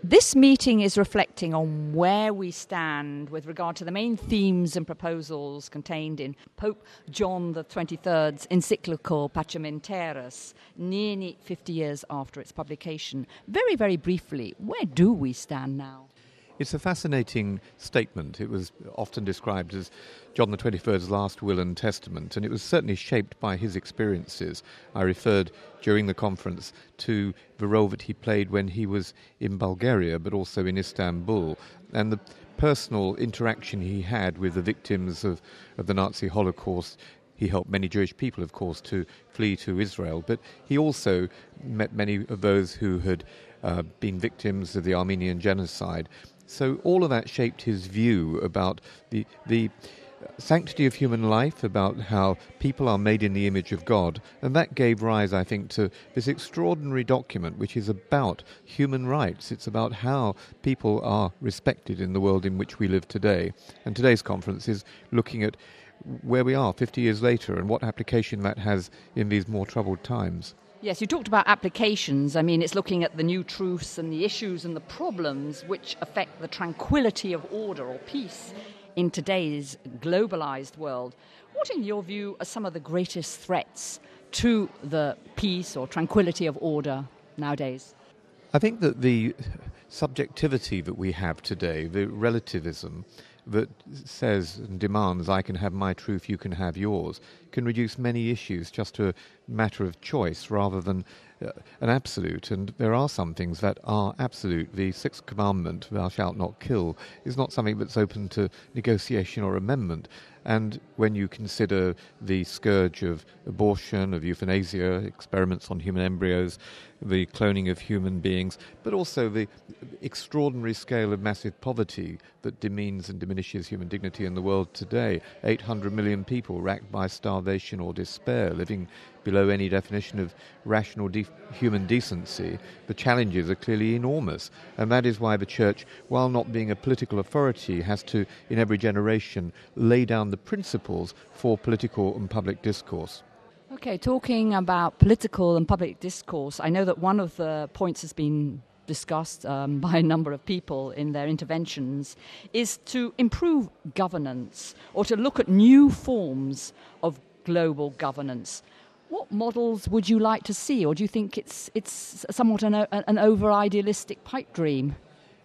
This meeting is reflecting on where we stand with regard to the main themes and proposals contained in Pope John XXIII's encyclical Pacem in Terris, nearly 50 years after its publication. Very, very briefly, where do we stand now? It's a fascinating statement. It was often described as John XXIII's last will and testament, and it was certainly shaped by his experiences. I referred during the conference to the role that he played when he was in Bulgaria, but also in Istanbul, and the personal interaction he had with the victims of the Nazi Holocaust. He helped many Jewish people, of course, to flee to Israel, but he also met many of those who had been victims of the Armenian genocide. So all of that shaped his view about the sanctity of human life, about how people are made in the image of God, and that gave rise, I think, to this extraordinary document which is about human rights. It's about how people are respected in the world in which we live today. And today's conference is looking at where we are 50 years later and what application that has in these more troubled times. Yes, you talked about applications. I mean, it's looking at the new truths and the issues and the problems which affect the tranquility of order or peace in today's globalized world. What, in your view, are some of the greatest threats to the peace or tranquility of order nowadays? I think that the subjectivity that we have today, the relativism that says and demands I can have my truth, you can have yours, can reduce many issues just to a matter of choice rather than an absolute. And there are some things that are absolute. The sixth commandment, thou shalt not kill, is not something that's open to negotiation or amendment. And when you consider the scourge of abortion, of euthanasia, experiments on human embryos, the cloning of human beings, but also the extraordinary scale of massive poverty that demeans and diminishes human dignity in the world today. 800 million people racked by starvation or despair, living below any definition of rational human decency. The challenges are clearly enormous, and that is why the Church, while not being a political authority, has to, in every generation, lay down the principles for political and public discourse. Okay, talking about political and public discourse, I know that one of the points has been discussed by a number of people in their interventions is to improve governance or to look at new forms of global governance. What models would you like to see, or do you think it's somewhat an over-idealistic pipe dream?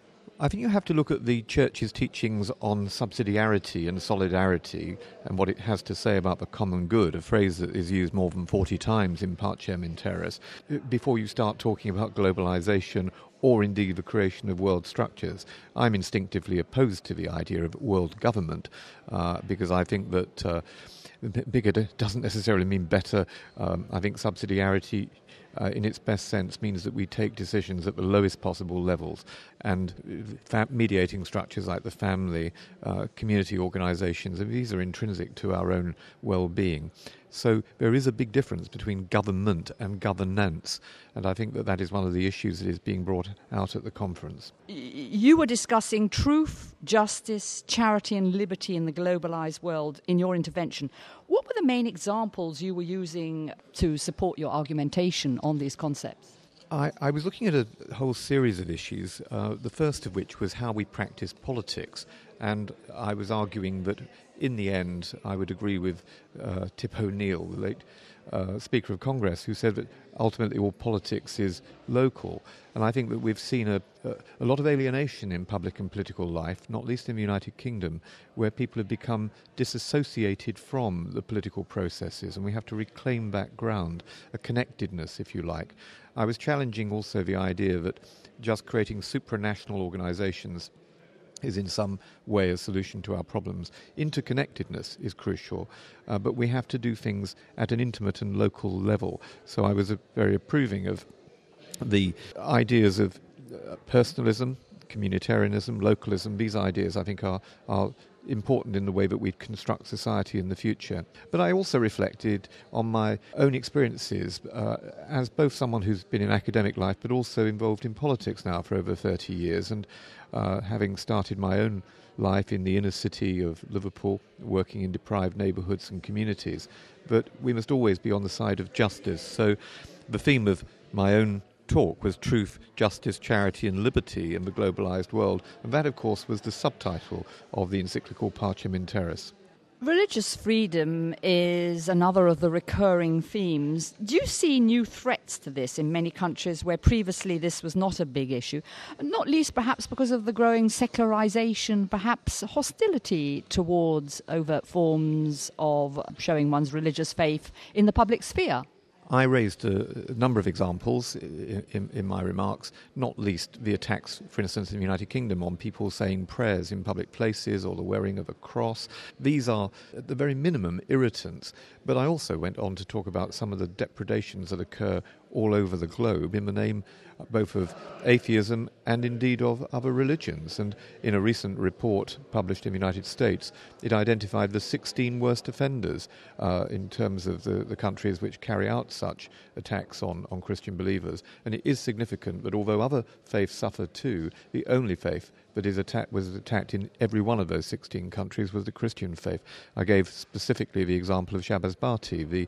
I think you have to look at the Church's teachings on subsidiarity and solidarity and what it has to say about the common good, a phrase that is used more than 40 times in Pacem in Terris, before you start talking about globalization or indeed the creation of world structures. I'm instinctively opposed to the idea of world government because I think that bigger doesn't necessarily mean better. I think subsidiarity in its best sense means that we take decisions at the lowest possible levels, and mediating structures like the family, community organisations, and these are intrinsic to our own well-being. So there is a big difference between government and governance, and I think that is one of the issues that is being brought out at the conference. You were discussing truth, justice, charity and liberty in the globalised world in your intervention. What were the main examples you were using to support your argumentation on these concepts? I was looking at a whole series of issues, the first of which was how we practice politics. And I was arguing that in the end I would agree with Tip O'Neill, the late Speaker of Congress, who said that ultimately all politics is local. And I think that we've seen a lot of alienation in public and political life, not least in the United Kingdom, where people have become disassociated from the political processes, and we have to reclaim that ground, a connectedness, if you like. I was challenging also the idea that just creating supranational organisations is in some way a solution to our problems. Interconnectedness is crucial, but we have to do things at an intimate and local level. So I was very approving of the ideas of personalism, communitarianism, localism. These ideas, I think, are important in the way that we construct society in the future. But I also reflected on my own experiences as both someone who's been in academic life but also involved in politics now for over 30 years, and having started my own life in the inner city of Liverpool, working in deprived neighbourhoods and communities, that we must always be on the side of justice. So the theme of my own talk was Truth, Justice, Charity and Liberty in the Globalised World. And that, of course, was the subtitle of the encyclical Pacem in Terris. Religious freedom is another of the recurring themes. Do you see new threats to this in many countries where previously this was not a big issue? Not least perhaps because of the growing secularization, perhaps hostility towards overt forms of showing one's religious faith in the public sphere. I raised a number of examples in my remarks, not least the attacks, for instance, in the United Kingdom on people saying prayers in public places or the wearing of a cross. These are, at the very minimum, irritants. But I also went on to talk about some of the depredations that occur all over the globe in the name both of atheism and indeed of other religions. And in a recent report published in the United States, it identified the 16 worst offenders in terms of the countries which carry out such attacks on Christian believers. And it is significant that although other faiths suffer too, the only faith that was attacked in every one of those 16 countries was the Christian faith. I gave specifically the example of Shahbaz Bhatti, the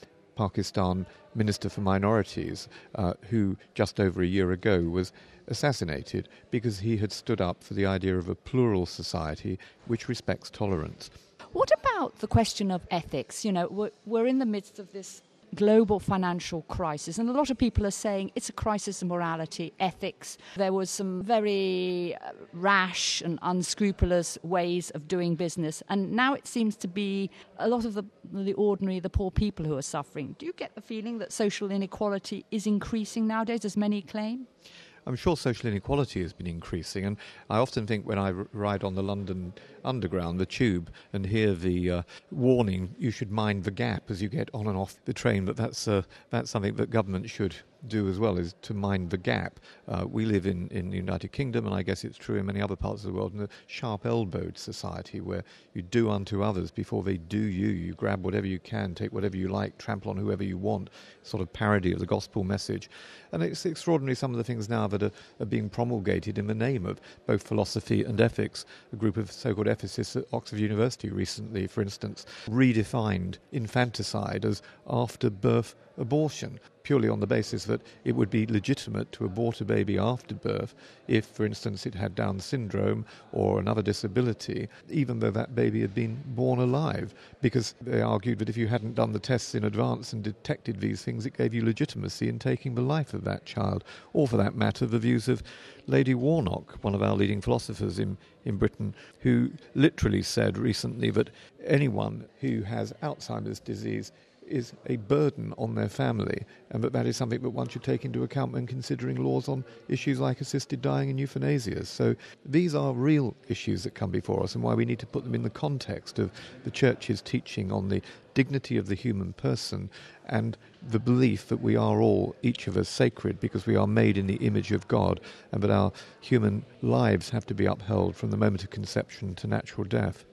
Pakistan Minister for Minorities, who just over a year ago was assassinated because he had stood up for the idea of a plural society which respects tolerance. What about the question of ethics? You know, we're in the midst of this global financial crisis, and a lot of people are saying it's a crisis of morality, ethics. There was some very rash and unscrupulous ways of doing business, and now it seems to be a lot of the ordinary, the poor people who are suffering. Do you get the feeling that social inequality is increasing nowadays, as many claim? I'm sure social inequality has been increasing, and I often think when I ride on the London Underground, the tube, and hear the warning, you should mind the gap as you get on and off the train, but that's something that government should do as well, is to mind the gap. We live in the United Kingdom, and I guess it's true in many other parts of the world, in a sharp-elbowed society where you do unto others before they do you. You grab whatever you can, take whatever you like, trample on whoever you want, sort of parody of the gospel message. And it's extraordinary some of the things now that are being promulgated in the name of both philosophy and ethics. A group of so-called ethicists at Oxford University recently, for instance, redefined infanticide as after-birth abortion, purely on the basis that it would be legitimate to abort a baby after birth if, for instance, it had Down syndrome or another disability, even though that baby had been born alive, because they argued that if you hadn't done the tests in advance and detected these things, it gave you legitimacy in taking the life of that child. Or, for that matter, the views of Lady Warnock, one of our leading philosophers in Britain, who literally said recently that anyone who has Alzheimer's disease is a burden on their family, and that is something that one should take into account when considering laws on issues like assisted dying and euthanasia. So these are real issues that come before us, and why we need to put them in the context of the Church's teaching on the dignity of the human person and the belief that we are all, each of us, sacred because we are made in the image of God, and that our human lives have to be upheld from the moment of conception to natural death.